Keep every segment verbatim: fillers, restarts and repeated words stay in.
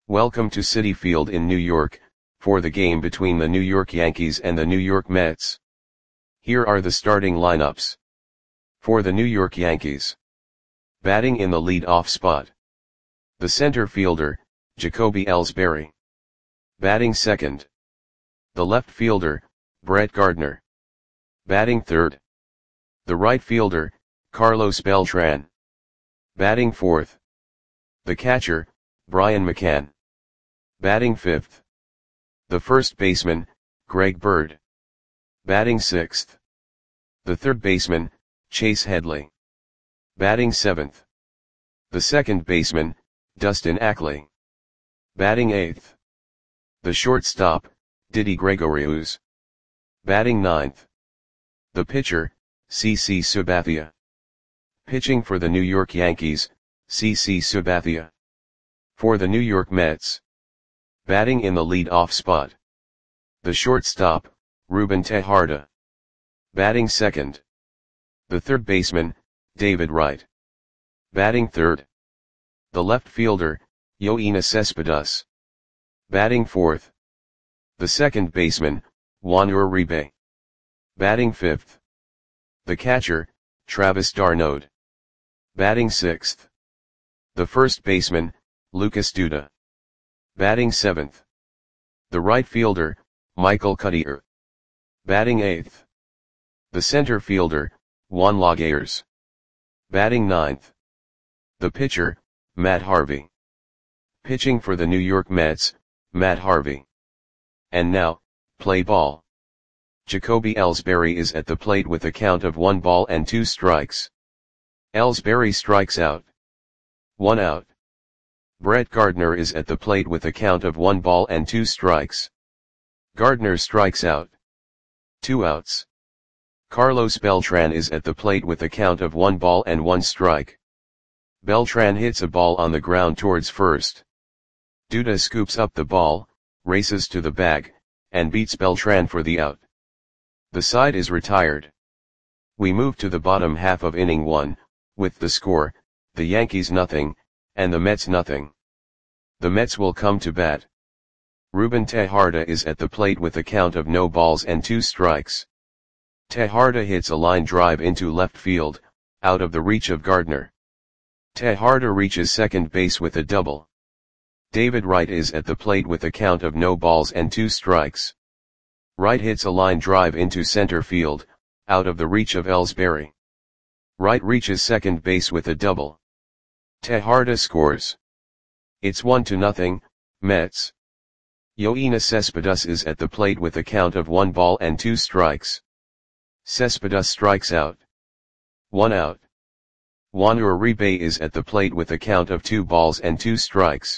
Welcome to Citi Field in New York, for the game between the New York Yankees and the New York Mets. Here are the starting lineups. For the New York Yankees. Batting in the lead-off spot. The center fielder, Jacoby Ellsbury. Batting second. The left fielder, Brett Gardner. Batting third. The right fielder, Carlos Beltran. Batting fourth. The catcher, Brian McCann. Batting fifth. The first baseman, Greg Bird. Batting sixth. The third baseman, Chase Headley. Batting seventh. The second baseman, Dustin Ackley. Batting eighth. The shortstop, Didi Gregorius. Batting ninth. The pitcher, C C Sabathia. Pitching for the New York Yankees, C C Sabathia. For the New York Mets. Batting in the lead-off spot. The shortstop, Ruben Tejada. Batting second. The third baseman, David Wright. Batting third. The left fielder, Yoenis Cespedes. Batting fourth. The second baseman, Juan Uribe. Batting fifth. The catcher, Travis d'Arnaud. Batting sixth. The first baseman, Lucas Duda. Batting seventh. The right fielder, Michael Cuddyer. Batting eighth. The center fielder, Juan Lagares. Batting ninth. The pitcher, Matt Harvey. Pitching for the New York Mets, Matt Harvey. And now, play ball. Jacoby Ellsbury is at the plate with a count of one ball and two strikes. Ellsbury strikes out. One out. Brett Gardner is at the plate with a count of one ball and two strikes. Gardner strikes out. Two outs. Carlos Beltran is at the plate with a count of one ball and one strike. Beltran hits a ball on the ground towards first. Duda scoops up the ball, races to the bag, and beats Beltran for the out. The side is retired. We move to the bottom half of inning one, with the score, the Yankees nothing, and the Mets nothing. The Mets will come to bat. Ruben Tejada is at the plate with a count of no balls and two strikes. Tejada hits a line drive into left field, out of the reach of Gardner. Tejada reaches second base with a double. David Wright is at the plate with a count of no balls and two strikes. Wright hits a line drive into center field, out of the reach of Ellsbury. Wright reaches second base with a double. Tejada scores. It's one to nothing, Mets. Yoenis Cespedes is at the plate with a count of one ball and two strikes. Cespedes strikes out. One out. Juan Uribe is at the plate with a count of two balls and two strikes.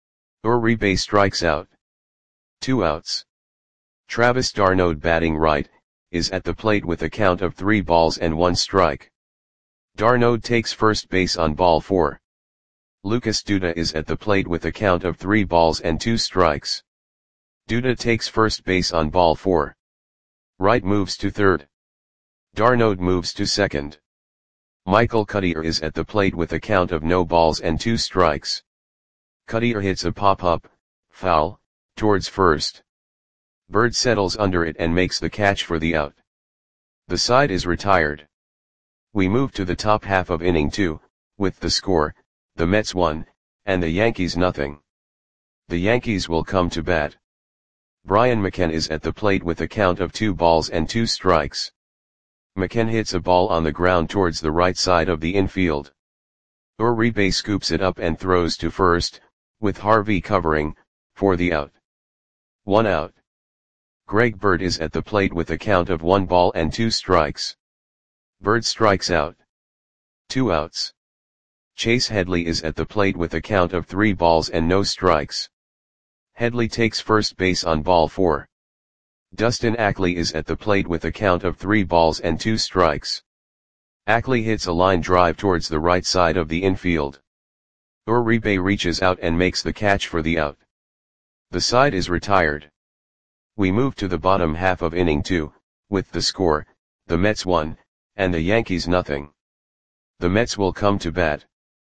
Uribe strikes out. Two outs. Travis d'Arnaud batting right, is at the plate with a count of three balls and one strike. d'Arnaud takes first base on ball four. Lucas Duda is at the plate with a count of three balls and two strikes. Duda takes first base on ball four. Wright moves to third. d'Arnaud moves to second. Michael Cuddyer is at the plate with a count of no balls and two strikes. Cuddyer hits a pop-up, foul, towards first. Bird settles under it and makes the catch for the out. The side is retired. We move to the top half of inning two, with the score, the Mets one, and the Yankees nothing. The Yankees will come to bat. Brian McCann is at the plate with a count of two balls and two strikes. McCann hits a ball on the ground towards the right side of the infield. Uribe scoops it up and throws to first, with Harvey covering, for the out. One out. Greg Bird is at the plate with a count of one ball and two strikes. Bird strikes out. Two outs. Chase Headley is at the plate with a count of three balls and no strikes. Headley takes first base on ball four. Dustin Ackley is at the plate with a count of three balls and two strikes. Ackley hits a line drive towards the right side of the infield. Uribe reaches out and makes the catch for the out. The side is retired. We move to the bottom half of inning two, with the score, the Mets one, and the Yankees nothing. The Mets will come to bat.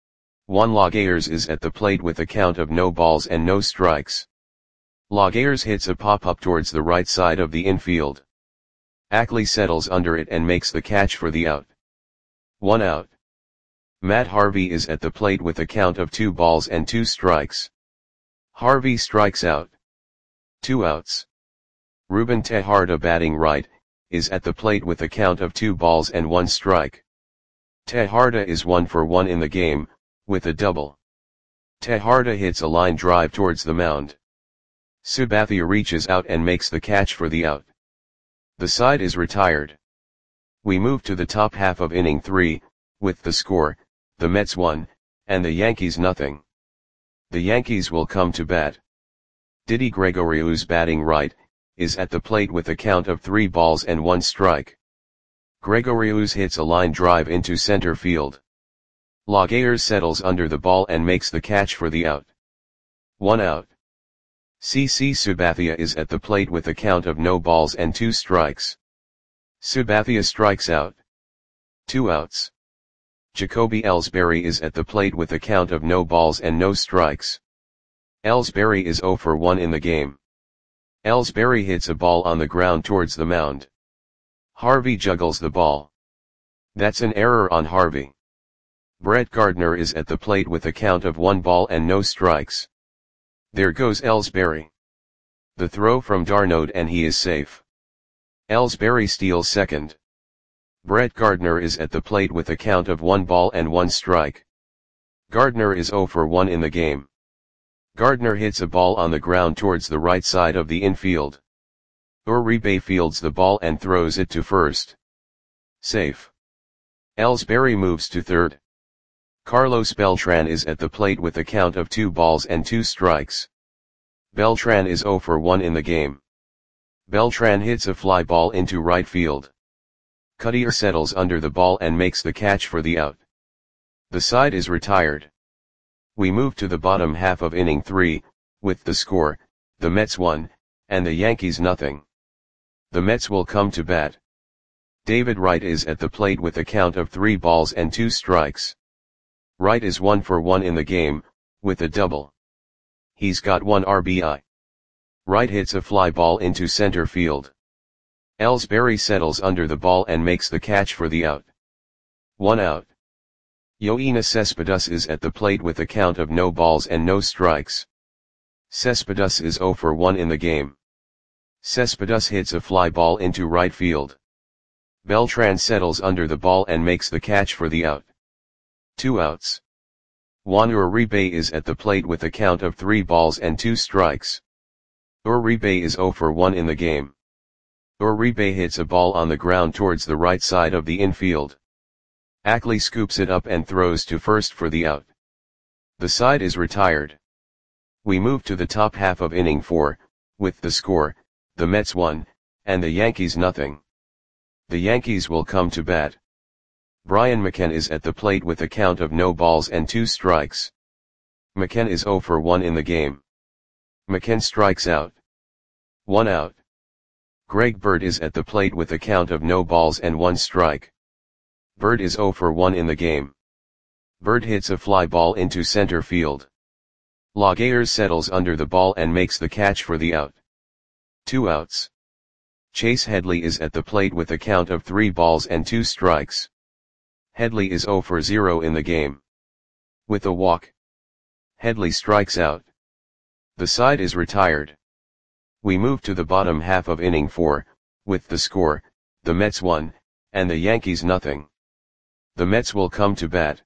Juan Laguerre is at the plate with a count of no balls and no strikes. Laguerre hits a pop-up towards the right side of the infield. Ackley settles under it and makes the catch for the out. One out. Matt Harvey is at the plate with a count of two balls and two strikes. Harvey strikes out. Two outs. Ruben Tejada, batting right, is at the plate with a count of two balls and one strike. Tejada is one for one in the game, with a double. Tejada hits a line drive towards the mound. Sabathia reaches out and makes the catch for the out. The side is retired. We move to the top half of inning three, with the score, the Mets one, and the Yankees nothing. The Yankees will come to bat. Didi Gregorius, batting right, is at the plate with a count of three balls and one strike. Gregorius hits a line drive into center field. Laguerre settles under the ball and makes the catch for the out. One out. C C Sabathia is at the plate with a count of no balls and two strikes. Sabathia strikes out. Two outs. Jacoby Ellsbury is at the plate with a count of no balls and no strikes. Ellsbury is zero for one in the game. Ellsbury hits a ball on the ground towards the mound. Harvey juggles the ball. That's an error on Harvey. Brett Gardner is at the plate with a count of one ball and no strikes. There goes Ellsbury. The throw from d'Arnaud and he is safe. Ellsbury steals second. Brett Gardner is at the plate with a count of one ball and one strike. Gardner is zero for one in the game. Gardner hits a ball on the ground towards the right side of the infield. Uribe fields the ball and throws it to first. Safe. Ellsbury moves to third. Carlos Beltran is at the plate with a count of two balls and two strikes. Beltran is zero for one in the game. Beltran hits a fly ball into right field. Cutter settles under the ball and makes the catch for the out. The side is retired. We move to the bottom half of inning three, with the score, the Mets one, and the Yankees nothing. The Mets will come to bat. David Wright is at the plate with a count of three balls and two strikes. Wright is one for one in the game, with a double. He's got one R B I. Wright hits a fly ball into center field. Ellsbury settles under the ball and makes the catch for the out. One out. Yoenis Cespedes is at the plate with a count of no balls and no strikes. Cespedes is zero for one in the game. Cespedes hits a fly ball into right field. Beltran settles under the ball and makes the catch for the out. Two outs. Juan Uribe is at the plate with a count of three balls and two strikes. Uribe is zero for one in the game. Uribe hits a ball on the ground towards the right side of the infield. Ackley scoops it up and throws to first for the out. The side is retired. We move to the top half of inning four, with the score, the Mets one, and the Yankees nothing. The Yankees will come to bat. Brian McCann is at the plate with a count of no balls and two strikes. McCann is zero for one in the game. McCann strikes out. One out. Greg Bird is at the plate with a count of no balls and one strike. Bird is zero for one in the game. Bird hits a fly ball into center field. Laguerre settles under the ball and makes the catch for the out. Two outs. Chase Headley is at the plate with a count of three balls and two strikes. Headley is zero for zero in the game. With a walk. Headley strikes out. The side is retired. We move to the bottom half of inning four, with the score, the Mets one, and the Yankees nothing. The Mets will come to bat.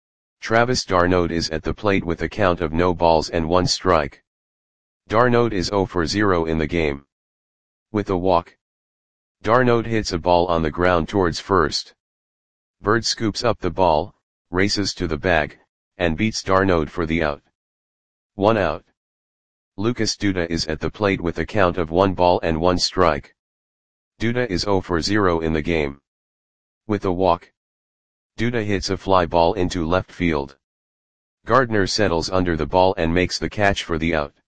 Travis d'Arnaud is at the plate with a count of no balls and one strike. d'Arnaud is zero for zero in the game. With a walk. d'Arnaud hits a ball on the ground towards first. Bird scoops up the ball, races to the bag, and beats d'Arnaud for the out. One out. Lucas Duda is at the plate with a count of one ball and one strike. Duda is zero for zero in the game. With a walk. Duda hits a fly ball into left field. Gardner settles under the ball and makes the catch for the out.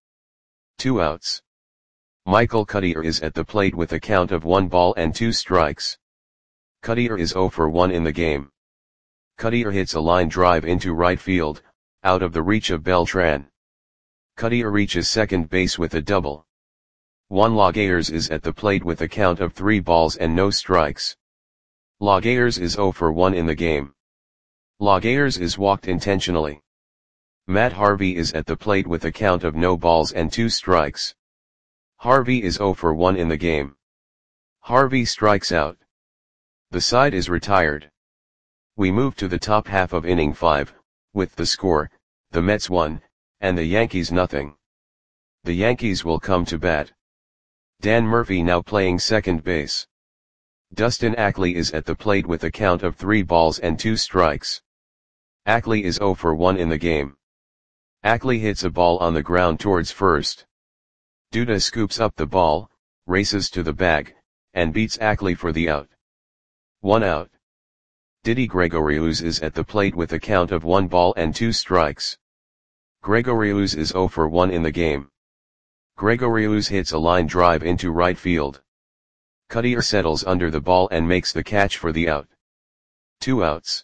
Two outs. Michael Cutter is at the plate with a count of one ball and two strikes. Cutter is zero for one in the game. Cutter hits a line drive into right field, out of the reach of Beltran. Cutia reaches second base with a double. Juan Laguerre is at the plate with a count of three balls and no strikes. Laguerre is zero for one in the game. Laguerre is walked intentionally. Matt Harvey is at the plate with a count of no balls and two strikes. Harvey is zero for one in the game. Harvey strikes out. The side is retired. We move to the top half of inning five, with the score, the Mets one, and the Yankees nothing. The Yankees will come to bat. Dan Murphy now playing second base. Dustin Ackley is at the plate with a count of three balls and two strikes. Ackley is zero for one in the game. Ackley hits a ball on the ground towards first. Duda scoops up the ball, races to the bag, and beats Ackley for the out. One out. Didi Gregorius is at the plate with a count of one ball and two strikes. Gregorius is zero for one in the game. Gregorius hits a line drive into right field. Cutia settles under the ball and makes the catch for the out. Two outs.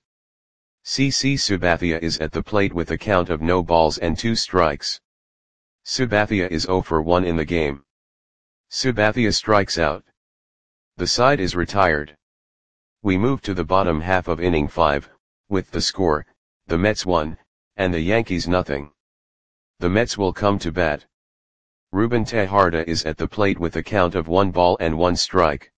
C C Sabathia is at the plate with a count of no balls and two strikes. Sabathia is zero for one in the game. Sabathia strikes out. The side is retired. We move to the bottom half of inning five, with the score, the Mets one, and the Yankees nothing. The Mets will come to bat. Ruben Tejada is at the plate with a count of one ball and one strike.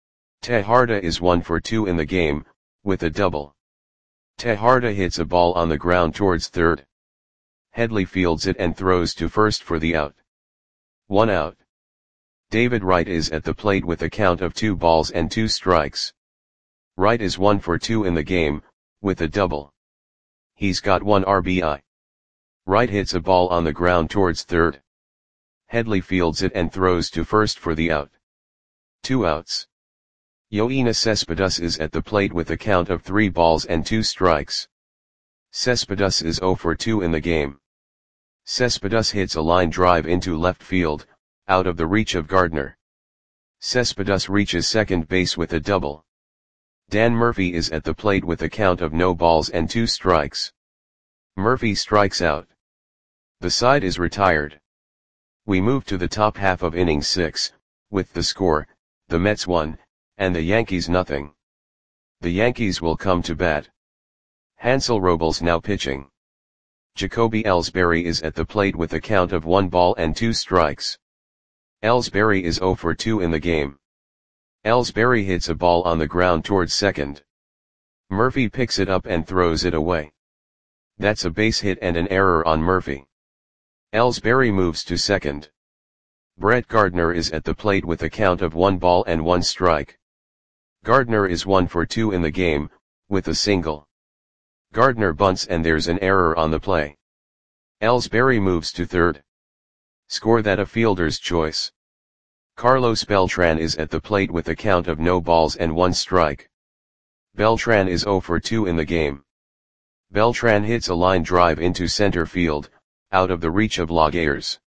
Tejada is one for two in the game, with a double. Tejada hits a ball on the ground towards third. Headley fields it and throws to first for the out. One out. David Wright is at the plate with a count of two balls and two strikes. Wright is one for two in the game, with a double. He's got one R B I. Wright hits a ball on the ground towards third. Headley fields it and throws to first for the out. Two outs. Yoenis Cespedes is at the plate with a count of three balls and two strikes. Cespedes is zero for two in the game. Cespedes hits a line drive into left field, out of the reach of Gardner. Cespedes reaches second base with a double. Dan Murphy is at the plate with a count of no balls and two strikes. Murphy strikes out. The side is retired. We move to the top half of inning six, with the score, the Mets one, and the Yankees nothing. The Yankees will come to bat. Hansel Robles now pitching. Jacoby Ellsbury is at the plate with a count of one ball and two strikes. Ellsbury is zero for two in the game. Ellsbury hits a ball on the ground towards second. Murphy picks it up and throws it away. That's a base hit and an error on Murphy. Ellsbury moves to second. Brett Gardner is at the plate with a count of one ball and one strike. Gardner is one for two in the game, with a single. Gardner bunts and there's an error on the play. Ellsbury moves to third. Score that a fielder's choice. Carlos Beltran is at the plate with a count of no balls and one strike. Beltran is zero for two in the game. Beltran hits a line drive into center field, out of the reach of Laguerre.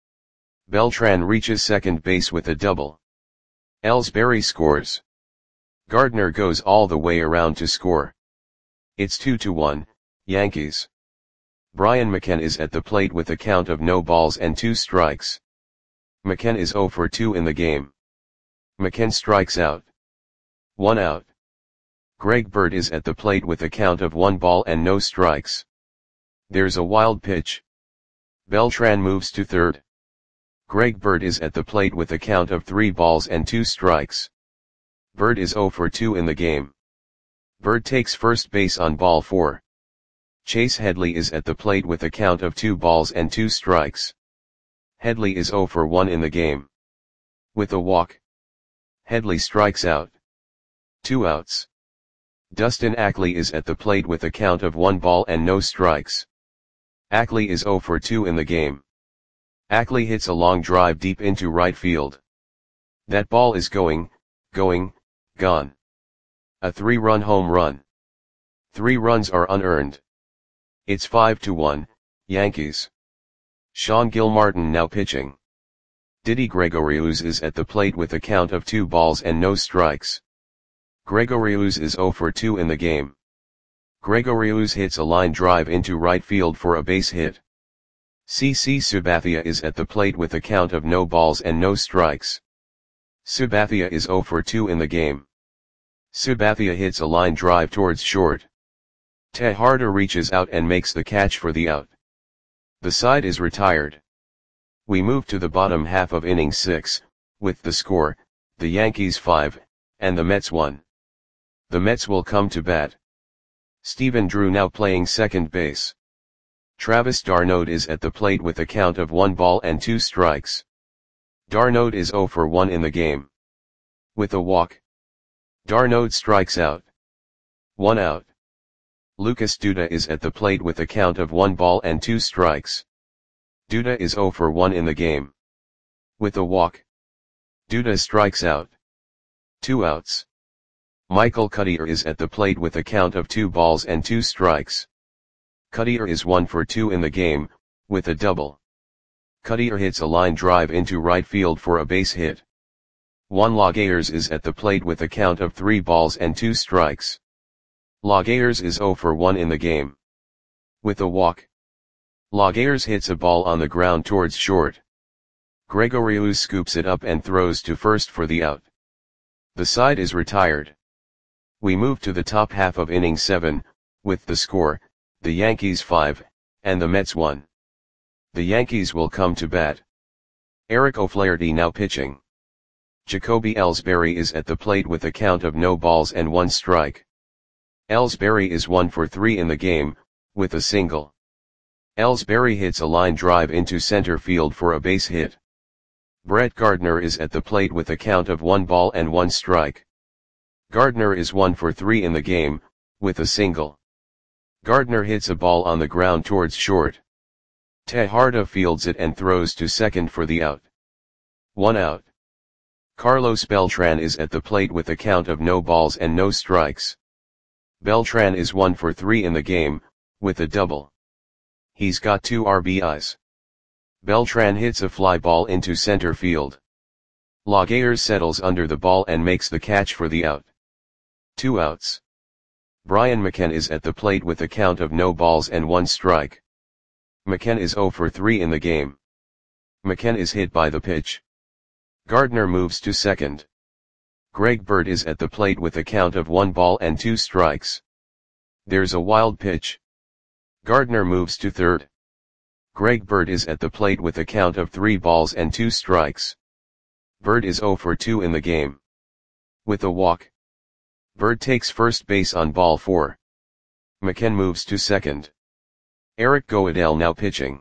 Beltran reaches second base with a double. Ellsbury scores. Gardner goes all the way around to score. It's two to one, Yankees. Brian McKenna is at the plate with a count of no balls and two strikes. McKenna is zero for two in the game. McKenna strikes out. One out. Greg Bird is at the plate with a count of one ball and no strikes. There's a wild pitch. Beltran moves to third. Greg Bird is at the plate with a count of three balls and two strikes. Bird is zero for two in the game. Bird takes first base on ball four. Chase Headley is at the plate with a count of two balls and two strikes. Headley is zero for one in the game. With a walk. Headley strikes out. Two outs. Dustin Ackley is at the plate with a count of one ball and no strikes. Ackley is zero for two in the game. Ackley hits a long drive deep into right field. That ball is going, going, gone. A three-run home run. Three runs are unearned. It's five to one, Yankees. Sean Gilmartin now pitching. Didi Gregorius is at the plate with a count of two balls and no strikes. Gregorius is zero for two in the game. Gregorius hits a line drive into right field for a base hit. C C Sabathia is at the plate with a count of no balls and no strikes. Sabathia is zero for two in the game. Sabathia hits a line drive towards short. Tejada reaches out and makes the catch for the out. The side is retired. We move to the bottom half of inning six, with the score, the Yankees five, and the Mets one. The Mets will come to bat. Stephen Drew now playing second base. Travis d'Arnaud is at the plate with a count of one ball and two strikes. d'Arnaud is zero for one in the game. With a walk, d'Arnaud strikes out. One out. Lucas Duda is at the plate with a count of one ball and two strikes. Duda is zero for one in the game. With a walk, Duda strikes out. Two outs. Michael Cuddyer is at the plate with a count of two balls and two strikes. Cuddyer is one for two in the game, with a double. Cuddyer hits a line drive into right field for a base hit. Juan Lagares is at the plate with a count of three balls and two strikes. Lagares is zero for one in the game. With a walk, Lagares hits a ball on the ground towards short. Gregorius scoops it up and throws to first for the out. The side is retired. We move to the top half of inning seven, with the score, the Yankees five, and the Mets one. The Yankees will come to bat. Eric O'Flaherty now pitching. Jacoby Ellsbury is at the plate with a count of no balls and one strike. Ellsbury is one for three in the game, with a single. Ellsbury hits a line drive into center field for a base hit. Brett Gardner is at the plate with a count of one ball and one strike. Gardner is one for three in the game, with a single. Gardner hits a ball on the ground towards short. Tejada fields it and throws to second for the out. One out. Carlos Beltran is at the plate with a count of no balls and no strikes. Beltran is one for three in the game, with a double. He's got two R B Is. Beltran hits a fly ball into center field. Lagares settles under the ball and makes the catch for the out. Two outs. Brian McCann is at the plate with a count of no balls and one strike. McCann is zero for three in the game. McCann is hit by the pitch. Gardner moves to second. Greg Bird is at the plate with a count of one ball and two strikes. There's a wild pitch. Gardner moves to third. Greg Bird is at the plate with a count of three balls and two strikes. Bird is zero for two in the game. With a walk, Bird takes first base on ball four. McCann moves to second. Eric Goodell now pitching.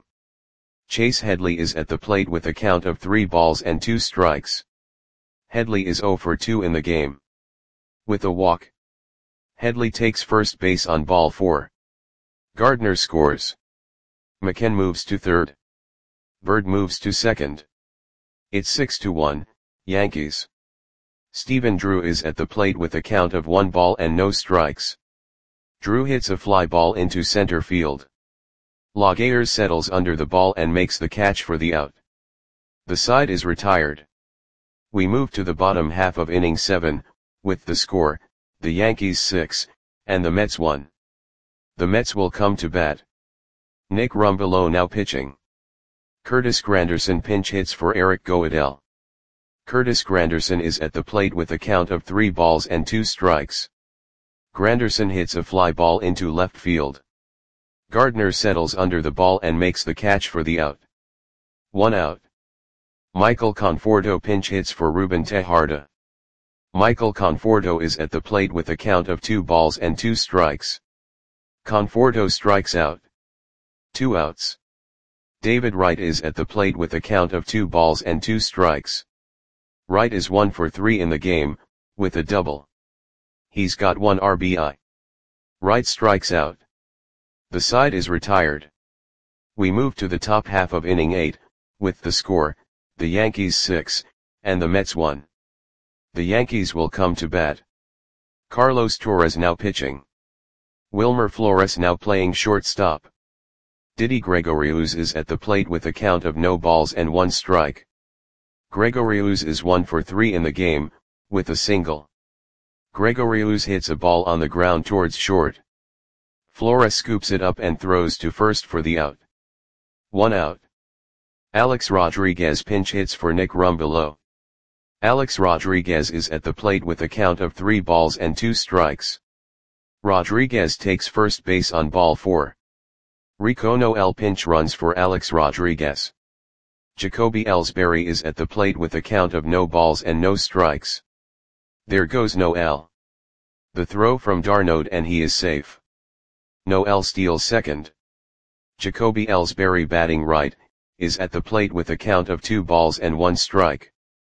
Chase Headley is at the plate with a count of three balls and two strikes. Headley is zero for two in the game. With a walk, Headley takes first base on ball four. Gardner scores. McCann moves to third. Bird moves to second. It's six to one, Yankees. Stephen Drew is at the plate with a count of one ball and no strikes. Drew hits a fly ball into center field. Lagares settles under the ball and makes the catch for the out. The side is retired. We move to the bottom half of inning seven, with the score, the Yankees six, and the Mets one. The Mets will come to bat. Nick Rumbelow now pitching. Curtis Granderson pinch hits for Eric Goodell. Curtis Granderson is at the plate with a count of three balls and two strikes. Granderson hits a fly ball into left field. Gardner settles under the ball and makes the catch for the out. One out. Michael Conforto pinch hits for Ruben Tejada. Michael Conforto is at the plate with a count of two balls and two strikes. Conforto strikes out. Two outs. David Wright is at the plate with a count of two balls and two strikes. Wright is one for three in the game, with a double. He's got one R B I. Wright strikes out. The side is retired. We move to the top half of inning eight, with the score, the Yankees six, and the Mets one. The Yankees will come to bat. Carlos Torres now pitching. Wilmer Flores now playing shortstop. Didi Gregorius is at the plate with a count of no balls and one strike. Gregorius is one for three in the game, with a single. Gregorius hits a ball on the ground towards short. Flora scoops it up and throws to first for the out. One out. Alex Rodriguez pinch hits for Nick Rumbelow. Alex Rodriguez is at the plate with a count of three balls and two strikes. Rodriguez takes first base on ball four. Rico Noel pinch runs for Alex Rodriguez. Jacoby Ellsbury is at the plate with a count of no balls and no strikes. There goes Noel. The throw from d'Arnaud and he is safe. Noel steals second. Jacoby Ellsbury batting right, is at the plate with a count of two balls and one strike.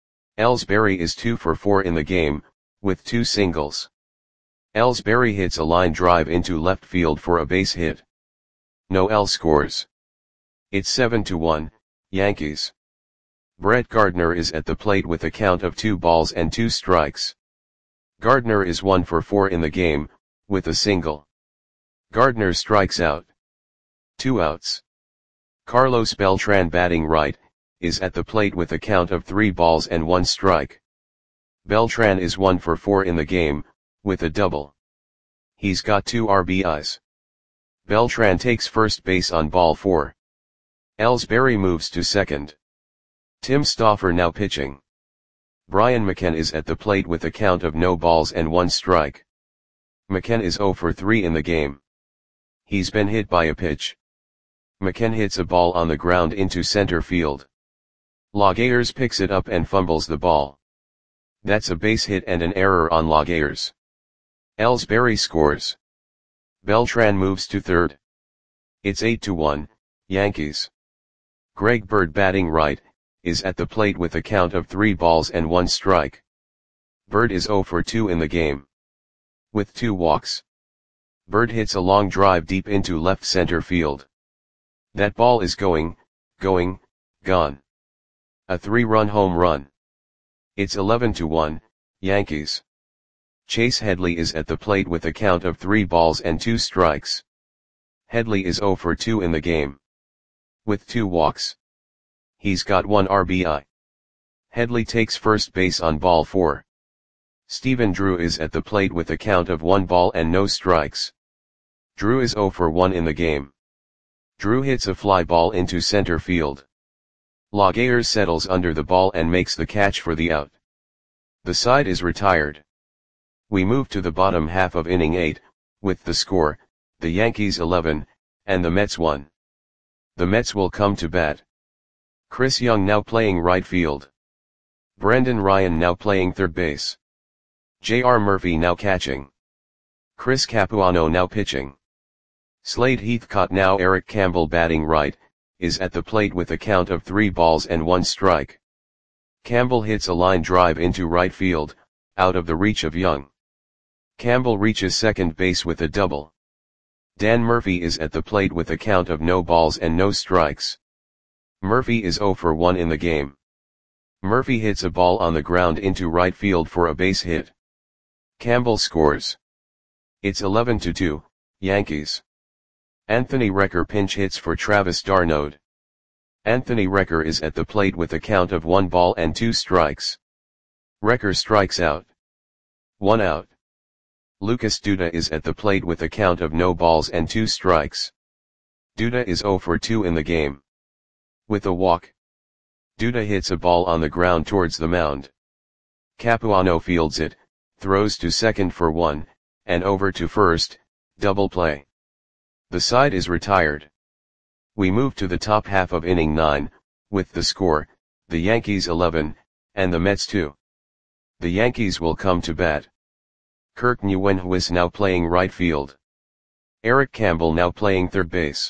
Ellsbury is two for four in the game, with two singles. Ellsbury hits a line drive into left field for a base hit. Noel scores. It's seven to one, Yankees. Brett Gardner is at the plate with a count of two balls and two strikes. Gardner is one for four in the game, with a single. Gardner strikes out. Two outs. Carlos Beltran batting right, is at the plate with a count of three balls and one strike. Beltran is one for four in the game, with a double. He's got two R B Is. Beltran takes first base on ball four. Ellsbury moves to second. Tim Stauffer now pitching. Brian McCann is at the plate with a count of no balls and one strike. McCann is zero for three in the game. He's been hit by a pitch. McCann hits a ball on the ground into center field. Laguerre picks it up and fumbles the ball. That's a base hit and an error on Laguerre. Ellsbury scores. Beltran moves to third. It's eight to one, Yankees. Greg Bird batting right, is at the plate with a count of three balls and one strike. Bird is zero for two in the game. With two walks. Bird hits a long drive deep into left center field. That ball is going, going, gone. A three-run home run. It's eleven to one, Yankees. Chase Headley is at the plate with a count of three balls and two strikes. Headley is zero for two in the game. With two walks. He's got one R B I. Headley takes first base on ball four. Stephen Drew is at the plate with a count of one ball and no strikes. Drew is zero for one in the game. Drew hits a fly ball into center field. Laguerre settles under the ball and makes the catch for the out. The side is retired. We move to the bottom half of inning eight, with the score, the Yankees eleven, and the Mets one. The Mets will come to bat. Chris Young now playing right field. Brendan Ryan now playing third base. J R Murphy now catching. Chris Capuano now pitching. Slade Heathcott now Eric Campbell batting right, is at the plate with a count of three balls and one strike. Campbell hits a line drive into right field, out of the reach of Young. Campbell reaches second base with a double. Dan Murphy is at the plate with a count of no balls and no strikes. Murphy is zero for one in the game. Murphy hits a ball on the ground into right field for a base hit. Campbell scores. It's eleven to two, Yankees. Anthony Recker pinch hits for Travis d'Arnaud. Anthony Recker is at the plate with a count of one ball and two strikes. Recker strikes out. One out. Lucas Duda is at the plate with a count of no balls and two strikes. Duda is zero for two in the game. With a walk. Duda hits a ball on the ground towards the mound. Capuano fields it, throws to second for one, and over to first, double play. The side is retired. We move to the top half of inning nine, with the score, the Yankees eleven, and the Mets two. The Yankees will come to bat. Kirk Nguyenhuis now playing right field. Eric Campbell now playing third base.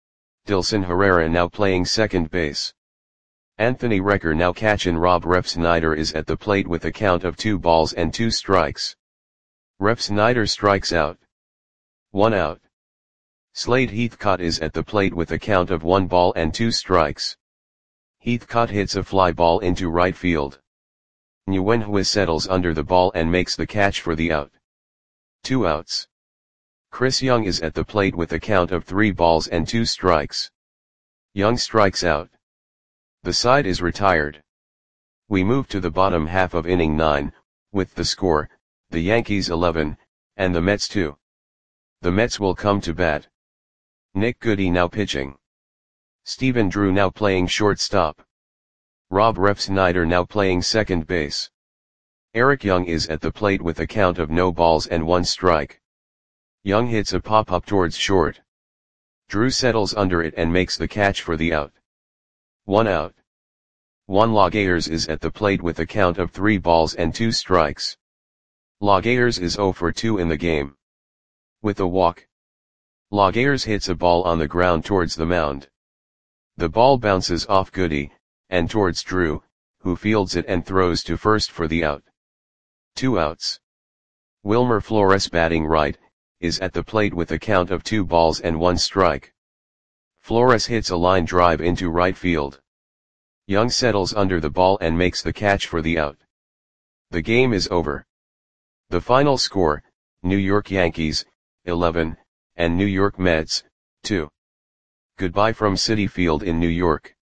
Dilson Herrera now playing second base. Anthony Recker now catching. Rob Refsnyder is at the plate with a count of two balls and two strikes. Refsnyder strikes out. One out. Slade Heathcott is at the plate with a count of one ball and two strikes. Heathcott hits a fly ball into right field. Nguyenhuis settles under the ball and makes the catch for the out. Two outs. Chris Young is at the plate with a count of three balls and two strikes. Young strikes out. The side is retired. We move to the bottom half of inning nine, with the score, the Yankees eleven, and the Mets two. The Mets will come to bat. Nick Goody now pitching. Stephen Drew now playing shortstop. Rob Refsnyder now playing second base. Eric Young is at the plate with a count of no balls and one strike. Young hits a pop-up towards short. Drew settles under it and makes the catch for the out. One out. Juan Laguerre is at the plate with a count of three balls and two strikes. Laguerre is zero for two in the game. With a walk. Laguerre hits a ball on the ground towards the mound. The ball bounces off Goody, and towards Drew, who fields it and throws to first for the out. Two outs. Wilmer Flores, batting right, is at the plate with a count of two balls and one strike. Flores hits a line drive into right field. Young settles under the ball and makes the catch for the out. The game is over. The final score, New York Yankees, eleven, and New York Mets, two. Goodbye from Citi Field in New York.